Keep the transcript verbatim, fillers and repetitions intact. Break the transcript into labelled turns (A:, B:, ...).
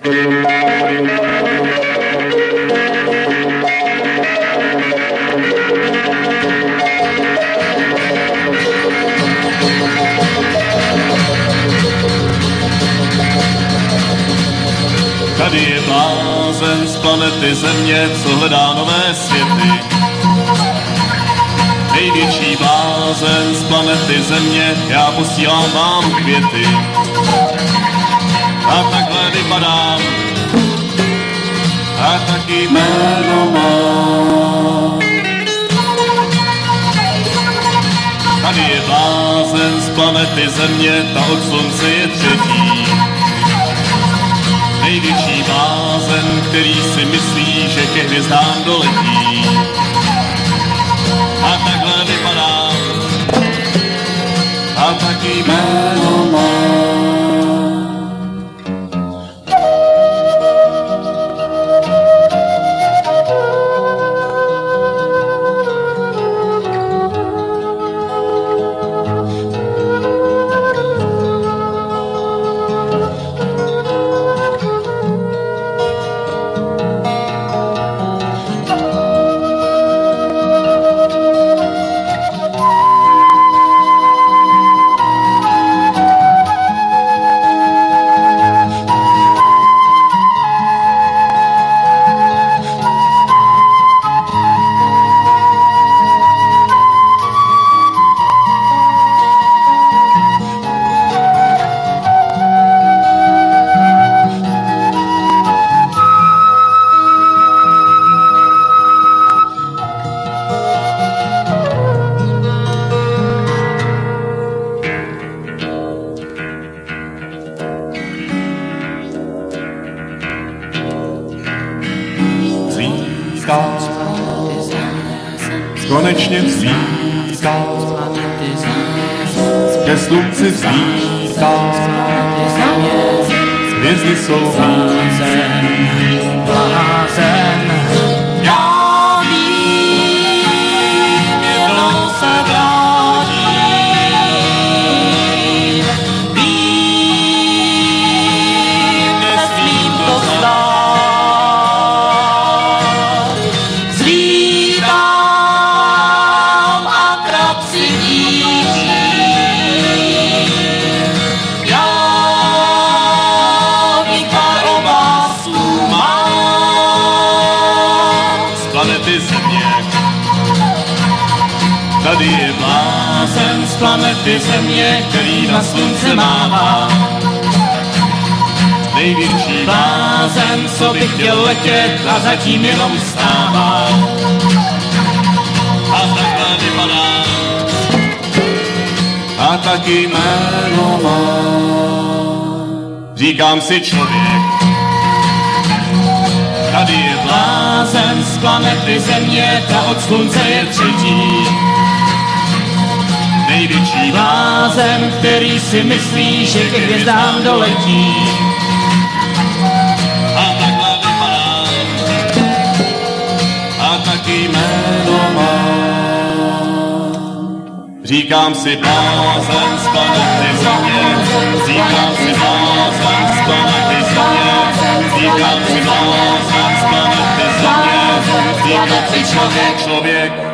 A: Tady je blázen z planety Země, co hledá nové světy. Největší blázen z planety Země, já posílám vám květy. A takhle vypadám, a taky jméno mám. Tady je blázen z planety Země, ta od slunce je třetí. Největší blázen, který si myslí, že ke hvězdám doletí. A takhle vypadám, a taky jméno mám. Konečně vzlítá, ke slunci vzlítá, hvězdy jsou blázen, blázen. Já vím, jednou se vrátím, vím, nesmím to zdát. Zlítá planety Země. Tady je blázen z planety Země, který na slunce mává. Největší blázen, co by chtěl letět a zatím jenom stává. A takhle vypadá, a taky jméno má. Říkám si člověk, tady je blázen z planety Země, ta od slunce je třetí. Největší blázen, který si myslí, že ke hvězdám doletí. A takhle vypadá, a taky jméno má. Říkám si blázen z planety Země, říkám si blázen z planety Země, říkám si blázen z planety Země, říkám si člověk, člověk.